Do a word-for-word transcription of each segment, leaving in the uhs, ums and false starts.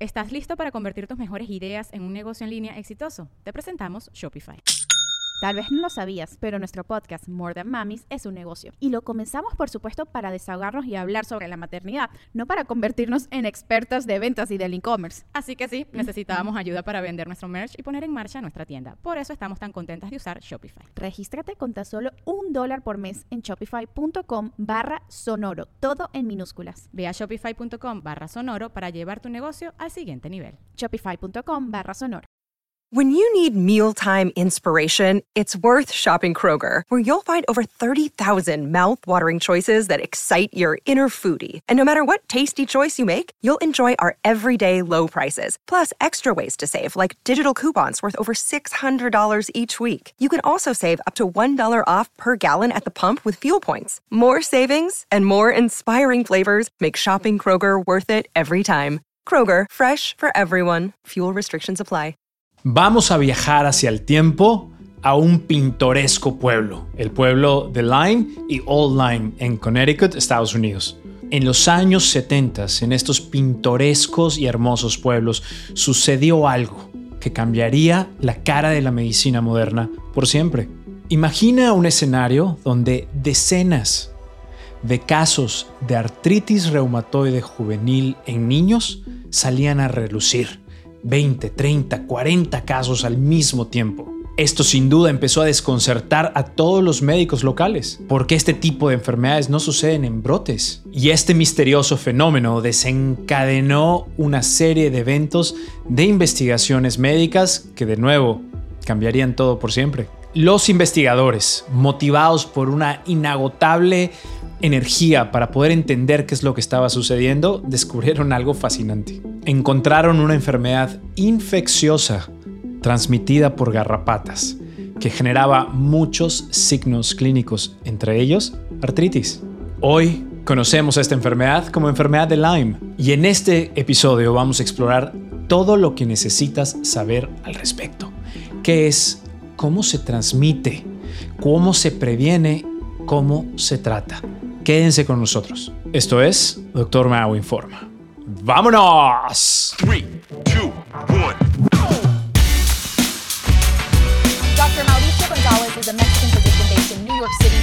¿Estás listo para convertir tus mejores ideas en un negocio en línea exitoso? Te presentamos Shopify. Tal vez no lo sabías, pero nuestro podcast More Than Mamis es un negocio. Y lo comenzamos, por supuesto, para desahogarnos y hablar sobre la maternidad, no para convertirnos en expertas de ventas y del e-commerce. Así que sí, necesitábamos ayuda para vender nuestro merch y poner en marcha nuestra tienda. Por eso estamos tan contentas de usar Shopify. Regístrate con tan solo un dólar por mes en shopify.com barra sonoro, todo en minúsculas. Ve a shopify.com barra sonoro para llevar tu negocio al siguiente nivel. Shopify.com barra sonoro. When you need mealtime inspiration, it's worth shopping Kroger, where you'll find over thirty thousand mouth-watering choices that excite your inner foodie. And no matter what tasty choice you make, you'll enjoy our everyday low prices, plus extra ways to save, like digital coupons worth over six hundred dollars each week. You can also save up to one dollar off per gallon at the pump with fuel points. More savings and more inspiring flavors make shopping Kroger worth it every time. Kroger, fresh for everyone. Fuel restrictions apply. Vamos a viajar hacia el tiempo a un pintoresco pueblo, el pueblo de Lyme y Old Lyme en Connecticut, Estados Unidos. En los años setenta, en estos pintorescos y hermosos pueblos, sucedió algo que cambiaría la cara de la medicina moderna por siempre. Imagina un escenario donde decenas de casos de artritis reumatoide juvenil en niños salían a relucir. veinte, treinta, cuarenta casos al mismo tiempo. Esto sin duda empezó a desconcertar a todos los médicos locales, porque este tipo de enfermedades no suceden en brotes. Y este misterioso fenómeno desencadenó una serie de eventos de investigaciones médicas que de nuevo cambiarían todo por siempre. Los investigadores, motivados por una inagotable energía para poder entender qué es lo que estaba sucediendo, descubrieron algo fascinante. Encontraron una enfermedad infecciosa transmitida por garrapatas que generaba muchos signos clínicos, entre ellos artritis. Hoy conocemos esta enfermedad como enfermedad de Lyme y en este episodio vamos a explorar todo lo que necesitas saber al respecto. ¿Qué es? ¿Cómo se transmite? ¿Cómo se previene? ¿Cómo se trata? Quédense con nosotros. Esto es Doctor Mau Informa. ¡Vámonos! Three, two, one. Doctor Mauricio Gonzalez is a Mexican physician based in New York City.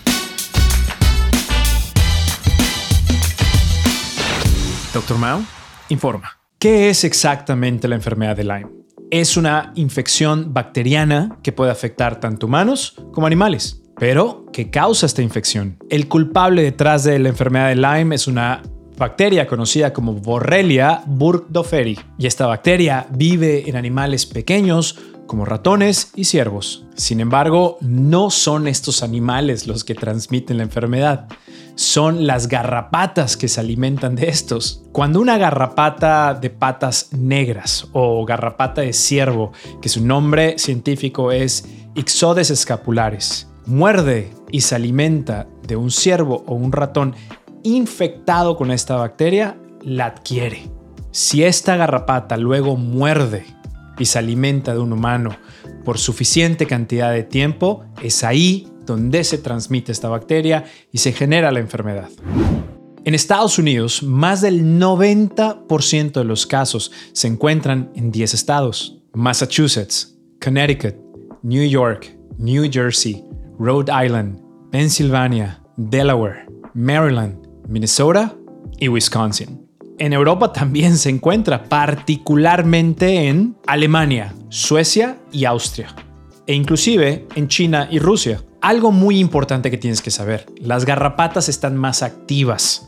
Doctor Mau Informa. ¿Qué es exactamente la enfermedad de Lyme? Es una infección bacteriana que puede afectar tanto humanos como animales. Pero, ¿qué causa esta infección? El culpable detrás de la enfermedad de Lyme es una bacteria conocida como Borrelia burgdorferi. Y esta bacteria vive en animales pequeños como ratones y ciervos. Sin embargo, no son estos animales los que transmiten la enfermedad. Son las garrapatas que se alimentan de estos. Cuando una garrapata de patas negras o garrapata de ciervo, que su nombre científico es Ixodes scapularis, muerde y se alimenta de un ciervo o un ratón infectado con esta bacteria, la adquiere. Si esta garrapata luego muerde y se alimenta de un humano por suficiente cantidad de tiempo, es ahí donde se transmite esta bacteria y se genera la enfermedad. En Estados Unidos, más del noventa por ciento de los casos se encuentran en diez estados: Massachusetts, Connecticut, New York, New Jersey, Rhode Island, Pennsylvania, Delaware, Maryland, Minnesota y Wisconsin. En Europa también se encuentra, particularmente en Alemania, Suecia y Austria, e inclusive en China y Rusia. Algo muy importante que tienes que saber: las garrapatas están más activas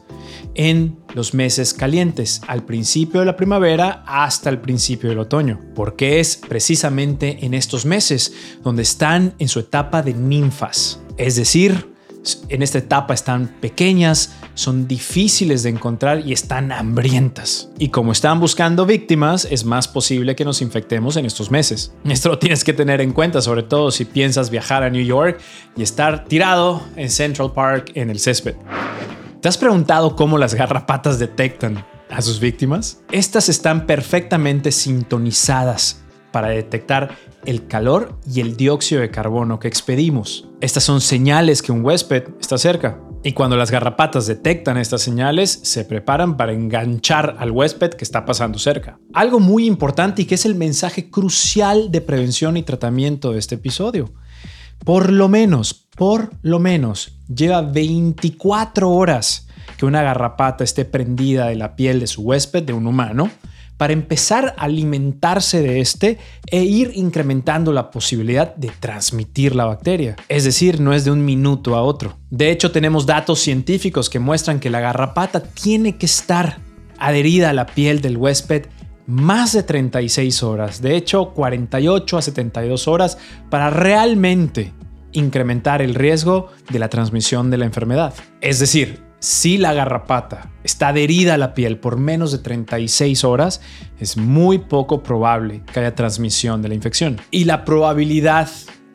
en los meses calientes, al principio de la primavera hasta el principio del otoño, porque es precisamente en estos meses donde están en su etapa de ninfas. Es decir, en esta etapa están pequeñas, son difíciles de encontrar y están hambrientas. Y como están buscando víctimas, es más posible que nos infectemos en estos meses. Esto lo tienes que tener en cuenta, sobre todo si piensas viajar a New York y estar tirado en Central Park en el césped. ¿Te has preguntado cómo las garrapatas detectan a sus víctimas? Estas están perfectamente sintonizadas para detectar el calor y el dióxido de carbono que expedimos. Estas son señales que un huésped está cerca. Y cuando las garrapatas detectan estas señales, se preparan para enganchar al huésped que está pasando cerca. Algo muy importante y que es el mensaje crucial de prevención y tratamiento de este episodio. Por lo menos, por lo menos, lleva veinticuatro horas que una garrapata esté prendida de la piel de su huésped, de un humano, para empezar a alimentarse de este e ir incrementando la posibilidad de transmitir la bacteria. Es decir, no es de un minuto a otro. De hecho, tenemos datos científicos que muestran que la garrapata tiene que estar adherida a la piel del huésped más de treinta y seis horas. De hecho, cuarenta y ocho a setenta y dos horas para realmente incrementar el riesgo de la transmisión de la enfermedad. Es decir, si la garrapata está adherida a la piel por menos de treinta y seis horas, es muy poco probable que haya transmisión de la infección. Y la probabilidad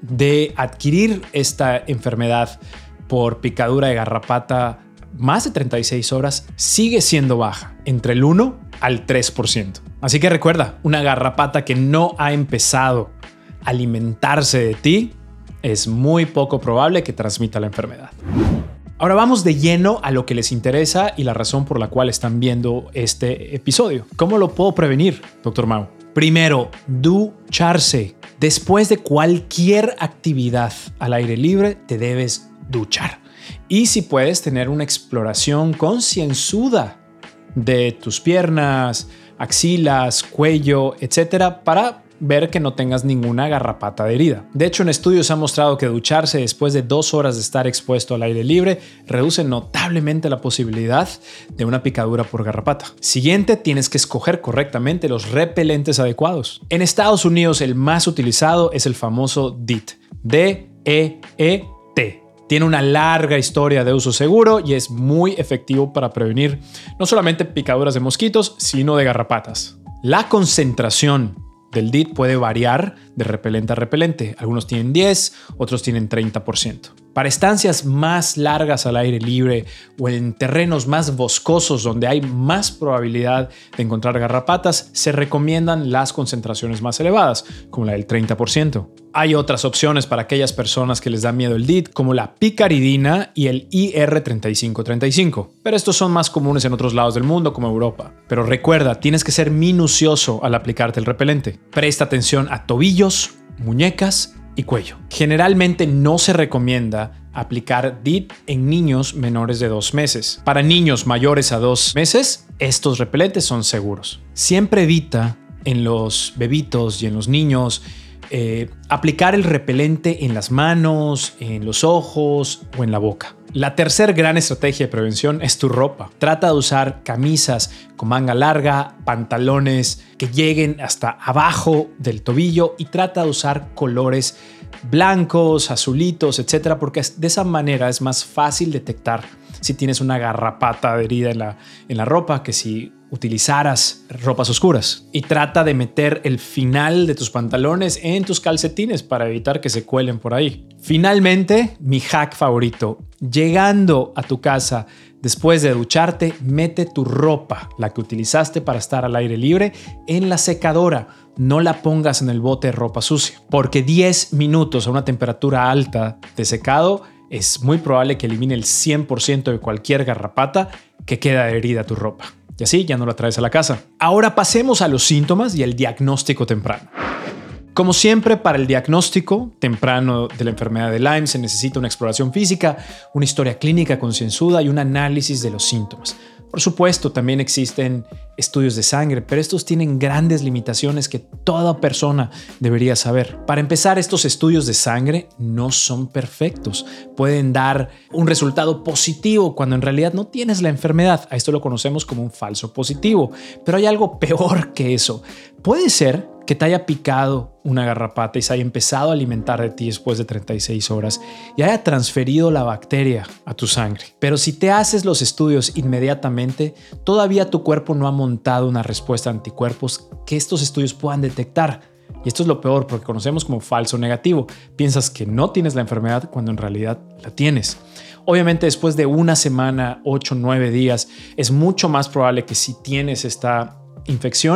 de adquirir esta enfermedad por picadura de garrapata más de treinta y seis horas sigue siendo baja, entre el uno al tres por ciento. Así que recuerda, una garrapata que no ha empezado a alimentarse de ti es muy poco probable que transmita la enfermedad. Ahora vamos de lleno a lo que les interesa y la razón por la cual están viendo este episodio. ¿Cómo lo puedo prevenir, doctor Mau? Primero, ducharse. Después de cualquier actividad al aire libre, te debes duchar. Y si puedes, tener una exploración concienzuda de tus piernas, axilas, cuello, etcétera, para ver que no tengas ninguna garrapata adherida. De hecho, en estudios se ha mostrado que ducharse después de dos horas de estar expuesto al aire libre reduce notablemente la posibilidad de una picadura por garrapata. Siguiente, tienes que escoger correctamente los repelentes adecuados. En Estados Unidos, el más utilizado es el famoso D E E T. D E E T. Tiene una larga historia de uso seguro y es muy efectivo para prevenir no solamente picaduras de mosquitos, sino de garrapatas. La concentración del D E E T puede variar de repelente a repelente. Algunos tienen diez, otros tienen treinta por ciento. Para estancias más largas al aire libre o en terrenos más boscosos donde hay más probabilidad de encontrar garrapatas, se recomiendan las concentraciones más elevadas, como la del treinta por ciento. Hay otras opciones para aquellas personas que les da miedo el D E E T, como la picaridina y el I R treinta y cinco treinta y cinco, pero estos son más comunes en otros lados del mundo, como Europa. Pero recuerda, tienes que ser minucioso al aplicarte el repelente. Presta atención a tobillos, muñecas y cuello. Generalmente no se recomienda aplicar D E E T en niños menores de dos meses. Para niños mayores a dos meses, estos repelentes son seguros. Siempre evita en los bebitos y en los niños eh, aplicar el repelente en las manos, en los ojos o en la boca. La tercera gran estrategia de prevención es tu ropa. Trata de usar camisas con manga larga, pantalones que lleguen hasta abajo del tobillo y trata de usar colores blancos, azulitos, etcétera, porque de esa manera es más fácil detectar si tienes una garrapata adherida en la, en la ropa que si utilizaras ropas oscuras. Y trata de meter el final de tus pantalones en tus calcetines para evitar que se cuelen por ahí. Finalmente, mi hack favorito. Llegando a tu casa después de ducharte, mete tu ropa, la que utilizaste para estar al aire libre, en la secadora. No la pongas en el bote de ropa sucia, porque diez minutos a una temperatura alta de secado es muy probable que elimine el cien por ciento de cualquier garrapata que queda adherida a tu ropa. Y así ya no la traes a la casa. Ahora pasemos a los síntomas y el diagnóstico temprano. Como siempre, para el diagnóstico temprano de la enfermedad de Lyme se necesita una exploración física, una historia clínica concienzuda y un análisis de los síntomas. Por supuesto, también existen estudios de sangre, pero estos tienen grandes limitaciones que toda persona debería saber. Para empezar, estos estudios de sangre no son perfectos. Pueden dar un resultado positivo cuando en realidad no tienes la enfermedad. A esto lo conocemos como un falso positivo. Pero hay algo peor que eso. Puede ser que te haya picado una garrapata y se haya empezado a alimentar de ti después de treinta y seis horas y haya transferido la bacteria a tu sangre. Pero si te haces los estudios inmediatamente, todavía tu cuerpo no ha montado una respuesta a anticuerpos que estos estudios puedan detectar. Y esto es lo peor porque conocemos como falso negativo. Piensas que no tienes la enfermedad cuando en realidad la tienes. Obviamente después de una semana, ocho, nueve días, es mucho más probable que si tienes esta infección,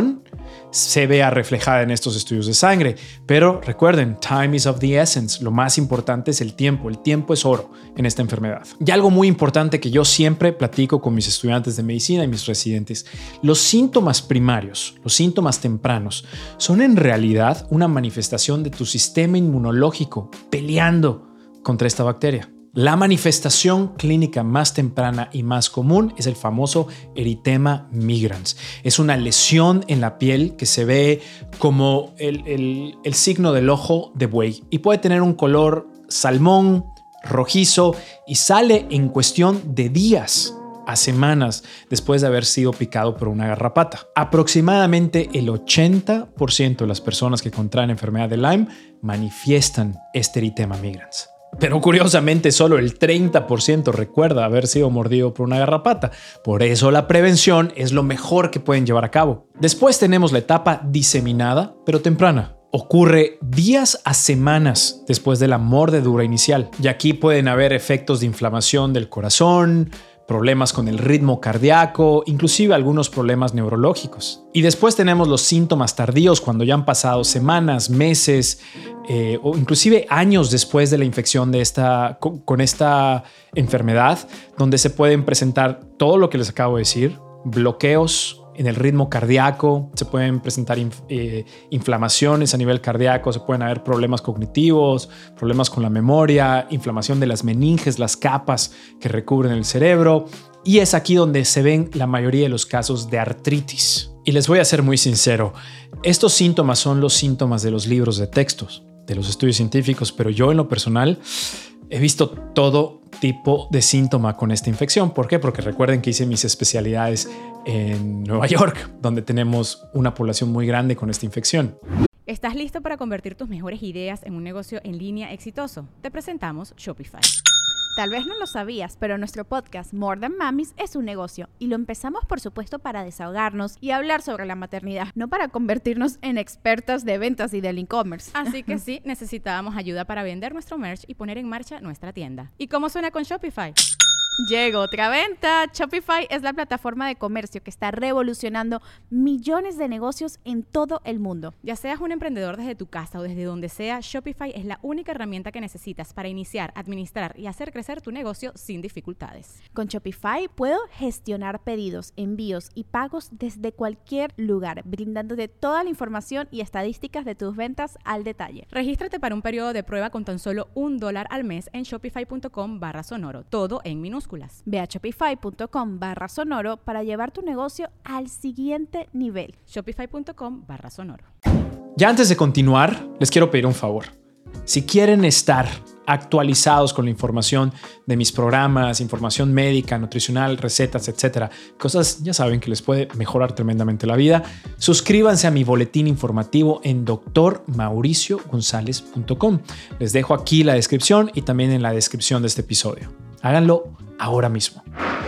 se vea reflejada en estos estudios de sangre. Pero recuerden, time is of the essence. Lo más importante es el tiempo. El tiempo es oro en esta enfermedad. Y algo muy importante que yo siempre platico con mis estudiantes de medicina y mis residentes: los síntomas primarios, los síntomas tempranos, son en realidad una manifestación de tu sistema inmunológico peleando contra esta bacteria. La manifestación clínica más temprana y más común es el famoso eritema migrans. Es una lesión en la piel que se ve como el, el, el signo del ojo de buey y puede tener un color salmón, rojizo, y sale en cuestión de días a semanas después de haber sido picado por una garrapata. Aproximadamente el ochenta por ciento de las personas que contraen enfermedad de Lyme manifiestan este eritema migrans. Pero curiosamente solo el treinta por ciento recuerda haber sido mordido por una garrapata. Por eso la prevención es lo mejor que pueden llevar a cabo. Después tenemos la etapa diseminada, pero temprana. Ocurre días a semanas después de la mordedura inicial. Y aquí pueden haber efectos de inflamación del corazón, problemas con el ritmo cardíaco, inclusive algunos problemas neurológicos. Y después tenemos los síntomas tardíos, cuando ya han pasado semanas, meses eh, o inclusive años después de la infección de esta, con, con esta enfermedad, donde se pueden presentar todo lo que les acabo de decir: bloqueos en el ritmo cardíaco, se pueden presentar inf eh, inflamaciones a nivel cardíaco, se pueden haber problemas cognitivos, problemas con la memoria, inflamación de las meninges, las capas que recubren el cerebro. Y es aquí donde se ven la mayoría de los casos de artritis. Y les voy a ser muy sincero, estos síntomas son los síntomas de los libros de textos, de los estudios científicos, pero yo en lo personal he visto todo tipo de síntoma con esta infección. ¿Por qué? Porque recuerden que hice mis especialidades en Nueva York, donde tenemos una población muy grande con esta infección. ¿Estás listo para convertir tus mejores ideas en un negocio en línea exitoso? Te presentamos Shopify. Tal vez no lo sabías, pero nuestro podcast More Than Mamis es un negocio y lo empezamos por supuesto para desahogarnos y hablar sobre la maternidad, no para convertirnos en expertas de ventas y del e-commerce. Así que sí, necesitábamos ayuda para vender nuestro merch y poner en marcha nuestra tienda. ¿Y cómo suena con Shopify? Llegó otra venta. Shopify es la plataforma de comercio que está revolucionando millones de negocios en todo el mundo. Ya seas un emprendedor desde tu casa o desde donde sea, Shopify es la única herramienta que necesitas para iniciar, administrar y hacer crecer tu negocio sin dificultades. Con Shopify puedo gestionar pedidos, envíos y pagos desde cualquier lugar, brindándote toda la información y estadísticas de tus ventas al detalle. Regístrate para un periodo de prueba con tan solo un dólar al mes en shopify.com barra sonoro, todo en minúsculas. Ve a shopify.com barra sonoro para llevar tu negocio al siguiente nivel. Shopify.com barra sonoro. Ya antes de continuar, les quiero pedir un favor. Si quieren estar actualizados con la información de mis programas, información médica, nutricional, recetas, etcétera, cosas ya saben que les puede mejorar tremendamente la vida, suscríbanse a mi boletín informativo en doctor mauricio gonzález punto com. Les dejo aquí la descripción y también en la descripción de este episodio. Háganlo ahora mismo.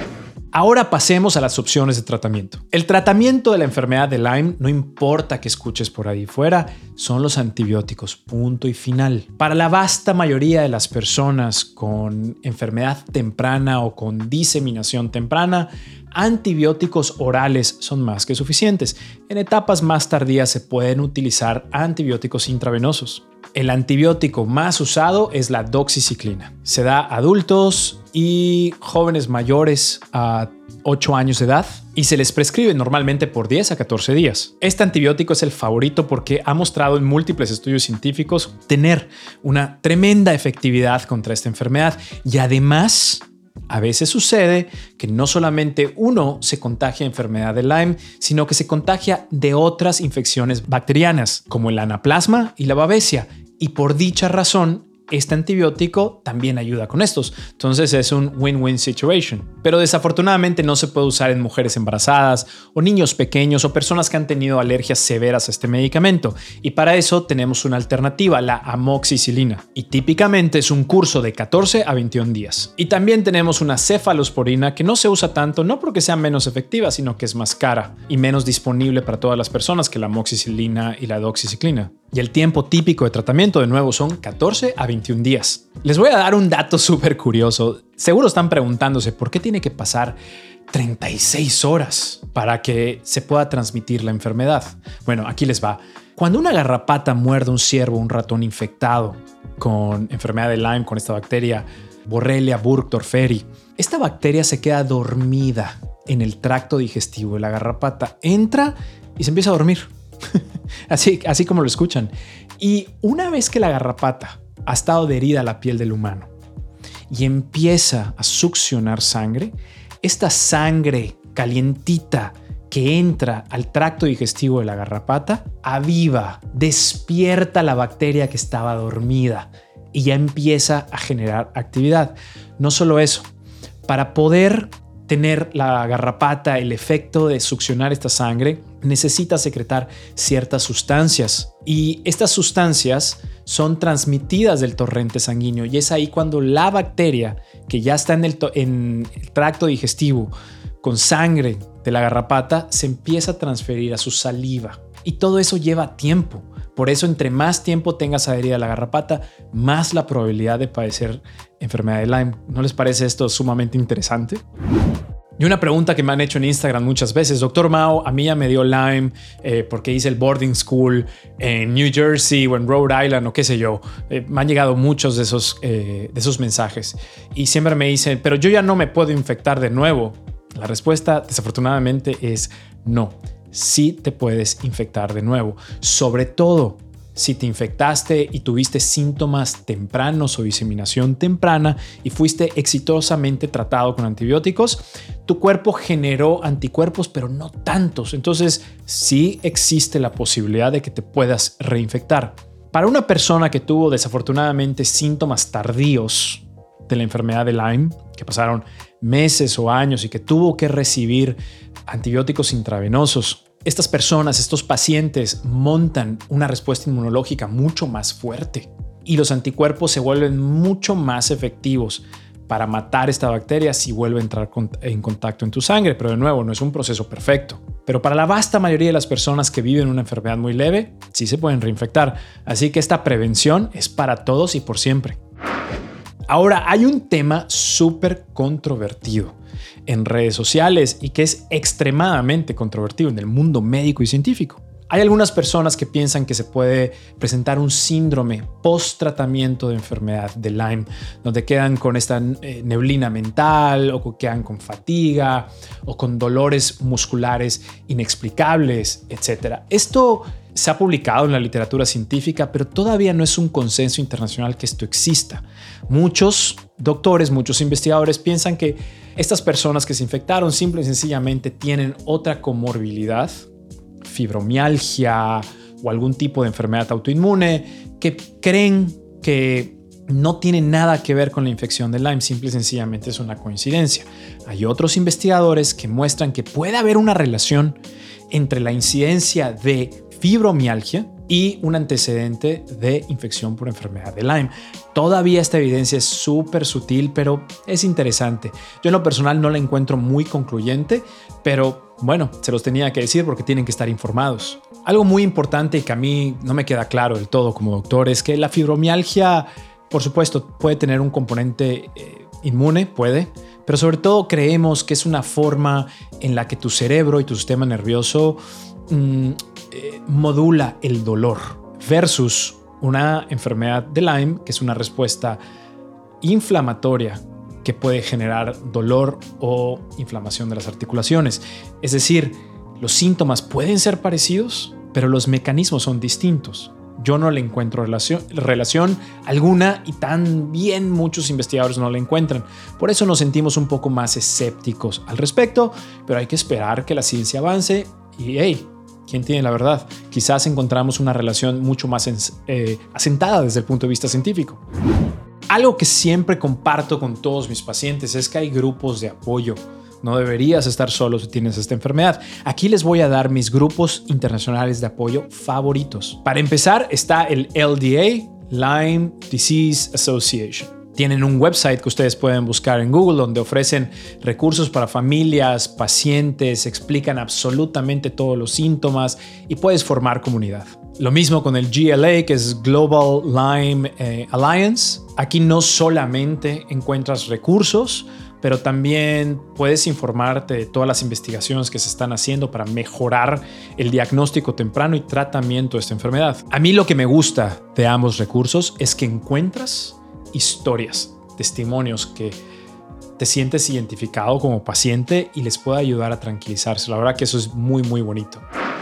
Ahora pasemos a las opciones de tratamiento. El tratamiento de la enfermedad de Lyme, no importa que escuches por ahí fuera, son los antibióticos, punto y final. Para la vasta mayoría de las personas con enfermedad temprana o con diseminación temprana, antibióticos orales son más que suficientes. En etapas más tardías se pueden utilizar antibióticos intravenosos. El antibiótico más usado es la doxiciclina. Se da a adultos y jóvenes mayores a ocho años de edad y se les prescribe normalmente por diez a catorce días. Este antibiótico es el favorito porque ha mostrado en múltiples estudios científicos tener una tremenda efectividad contra esta enfermedad y además a veces sucede que no solamente uno se contagia de enfermedad de Lyme, sino que se contagia de otras infecciones bacterianas, como el anaplasma y la babesia. Y por dicha razón, este antibiótico también ayuda con estos. Entonces es un win-win situation. Pero desafortunadamente no se puede usar en mujeres embarazadas o niños pequeños o personas que han tenido alergias severas a este medicamento. Y para eso tenemos una alternativa, la amoxicilina. Y típicamente es un curso de catorce a veintiún días. Y también tenemos una cefalosporina que no se usa tanto, no porque sea menos efectiva, sino que es más cara y menos disponible para todas las personas que la amoxicilina y la doxiciclina. Y el tiempo típico de tratamiento de nuevo son catorce a veintiún días. Les voy a dar un dato súper curioso. Seguro están preguntándose por qué tiene que pasar treinta y seis horas para que se pueda transmitir la enfermedad. Bueno, aquí les va. Cuando una garrapata muerde un ciervo o un ratón infectado con enfermedad de Lyme, con esta bacteria Borrelia burgdorferi, esta bacteria se queda dormida en el tracto digestivo de la garrapata. Entra y se empieza a dormir. así, así como lo escuchan. Y una vez que la garrapata ha estado adherida a la piel del humano y empieza a succionar sangre, esta sangre calientita que entra al tracto digestivo de la garrapata aviva, despierta la bacteria que estaba dormida y ya empieza a generar actividad. No solo eso, para poder tener la garrapata el efecto de succionar esta sangre, necesita secretar ciertas sustancias y estas sustancias son transmitidas del torrente sanguíneo y es ahí cuando la bacteria que ya está en el, en el tracto digestivo con sangre de la garrapata se empieza a transferir a su saliva y todo eso lleva tiempo. Por eso, entre más tiempo tengas adherida a la garrapata, más la probabilidad de padecer enfermedad de Lyme. ¿No les parece esto sumamente interesante? Y una pregunta que me han hecho en Instagram muchas veces: doctor Mao, a mí ya me dio Lyme eh, porque hice el boarding school en New Jersey o en Rhode Island o qué sé yo. Eh, me han llegado muchos de esos, eh, de esos mensajes y siempre me dicen, pero yo ya no me puedo infectar de nuevo. La respuesta, desafortunadamente, es no. Sí te puedes infectar de nuevo, sobre todo si te infectaste y tuviste síntomas tempranos o diseminación temprana y fuiste exitosamente tratado con antibióticos. Tu cuerpo generó anticuerpos, pero no tantos. Entonces, sí existe la posibilidad de que te puedas reinfectar. Para una persona que tuvo desafortunadamente síntomas tardíos de la enfermedad de Lyme, que pasaron meses o años y que tuvo que recibir antibióticos intravenosos, estas personas, estos pacientes montan una respuesta inmunológica mucho más fuerte y los anticuerpos se vuelven mucho más efectivos para matar esta bacteria si vuelve a entrar en contacto en tu sangre. Pero de nuevo, no es un proceso perfecto. Pero para la vasta mayoría de las personas que viven una enfermedad muy leve, sí se pueden reinfectar. Así que esta prevención es para todos y por siempre. Ahora, hay un tema súper controvertido en redes sociales y que es extremadamente controvertido en el mundo médico y científico. Hay algunas personas que piensan que se puede presentar un síndrome post-tratamiento de enfermedad de Lyme, donde quedan con esta eh, neblina mental o quedan con fatiga o con dolores musculares inexplicables, etcétera. Esto se ha publicado en la literatura científica, pero todavía no es un consenso internacional que esto exista. Muchos doctores, muchos investigadores piensan que estas personas que se infectaron simple y sencillamente tienen otra comorbilidad, fibromialgia o algún tipo de enfermedad autoinmune, que creen que no tiene nada que ver con la infección de Lyme, simple y sencillamente es una coincidencia. Hay otros investigadores que muestran que puede haber una relación entre la incidencia de fibromialgia y un antecedente de infección por enfermedad de Lyme. Todavía esta evidencia es súper sutil, pero es interesante. Yo en lo personal no la encuentro muy concluyente, pero bueno, se los tenía que decir porque tienen que estar informados. Algo muy importante y que a mí no me queda claro del todo como doctor es que la fibromialgia, por supuesto, puede tener un componente eh, inmune, puede, pero sobre todo creemos que es una forma en la que tu cerebro y tu sistema nervioso mmm, eh, modula el dolor versus una enfermedad de Lyme, que es una respuesta inflamatoria que puede generar dolor o inflamación de las articulaciones. Es decir, los síntomas pueden ser parecidos, pero los mecanismos son distintos. Yo no le encuentro relación, relación alguna y también muchos investigadores no la encuentran. Por eso nos sentimos un poco más escépticos al respecto, pero hay que esperar que la ciencia avance y hey, ¿quién tiene la verdad? Quizás encontramos una relación mucho más eh, asentada desde el punto de vista científico. Algo que siempre comparto con todos mis pacientes es que hay grupos de apoyo. No deberías estar solo si tienes esta enfermedad. Aquí les voy a dar mis grupos internacionales de apoyo favoritos. Para empezar está el L D A, Lyme Disease Association. Tienen un website que ustedes pueden buscar en Google donde ofrecen recursos para familias, pacientes, explican absolutamente todos los síntomas y puedes formar comunidad. Lo mismo con el G L A, que es Global Lyme eh, Alliance. Aquí no solamente encuentras recursos pero también puedes informarte de todas las investigaciones que se están haciendo para mejorar el diagnóstico temprano y tratamiento de esta enfermedad. A mí lo que me gusta de ambos recursos es que encuentras historias, testimonios que te sientes identificado como paciente y les puede ayudar a tranquilizarse. La verdad que eso es muy, muy bonito.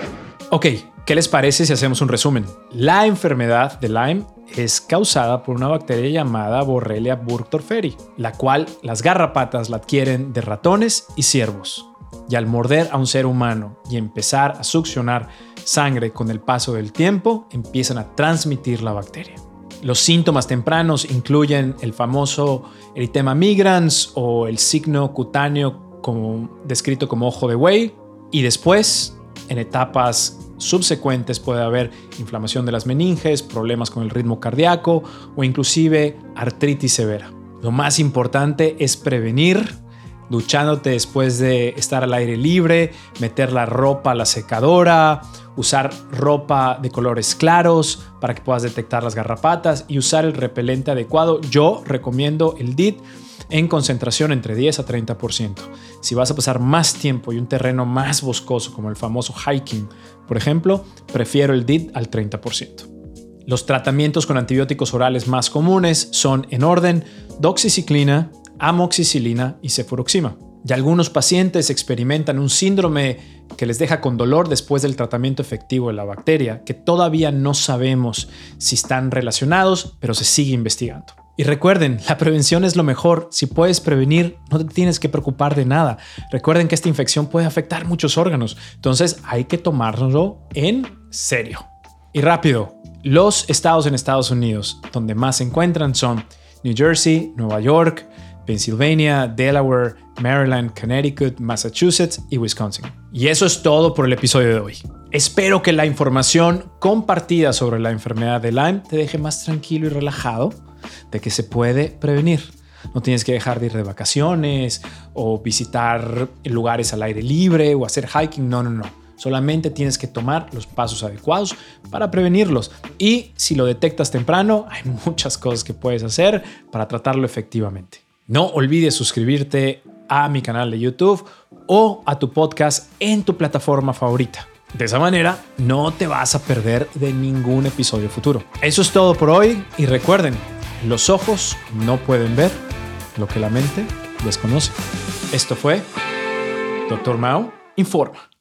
Ok, ¿qué les parece si hacemos un resumen? La enfermedad de Lyme es causada por una bacteria llamada Borrelia burgdorferi, la cual las garrapatas la adquieren de ratones y ciervos. Y al morder a un ser humano y empezar a succionar sangre con el paso del tiempo, empiezan a transmitir la bacteria. Los síntomas tempranos incluyen el famoso eritema migrans o el signo cutáneo como, descrito como ojo de buey, y después, en etapas subsecuentes, puede haber inflamación de las meninges, problemas con el ritmo cardíaco o inclusive artritis severa. Lo más importante es prevenir, duchándote después de estar al aire libre, meter la ropa a la secadora, usar ropa de colores claros para que puedas detectar las garrapatas y usar el repelente adecuado. Yo recomiendo el D I T en concentración entre diez a treinta por ciento. Si vas a pasar más tiempo y un terreno más boscoso como el famoso hiking, por ejemplo, prefiero el D I T al treinta por ciento. Los tratamientos con antibióticos orales más comunes son en orden doxiciclina, amoxicilina y cefuroxima. Y algunos pacientes experimentan un síndrome que les deja con dolor después del tratamiento efectivo de la bacteria, que todavía no sabemos si están relacionados, pero se sigue investigando. Y recuerden, la prevención es lo mejor. Si puedes prevenir, no te tienes que preocupar de nada. Recuerden que esta infección puede afectar muchos órganos, entonces hay que tomárnoslo en serio. Y rápido, los estados en Estados Unidos donde más se encuentran son New Jersey, Nueva York, Pennsylvania, Delaware, Maryland, Connecticut, Massachusetts y Wisconsin. Y eso es todo por el episodio de hoy. Espero que la información compartida sobre la enfermedad de Lyme te deje más tranquilo y relajado de que se puede prevenir. No tienes que dejar de ir de vacaciones o visitar lugares al aire libre o hacer hiking. No, no, no. Solamente tienes que tomar los pasos adecuados para prevenirlos. Y si lo detectas temprano, hay muchas cosas que puedes hacer para tratarlo efectivamente. No olvides suscribirte a mi canal de YouTube o a tu podcast en tu plataforma favorita. De esa manera no te vas a perder de ningún episodio futuro. Eso es todo por hoy y recuerden, los ojos no pueden ver lo que la mente desconoce. Esto fue Doctor Mao Informa.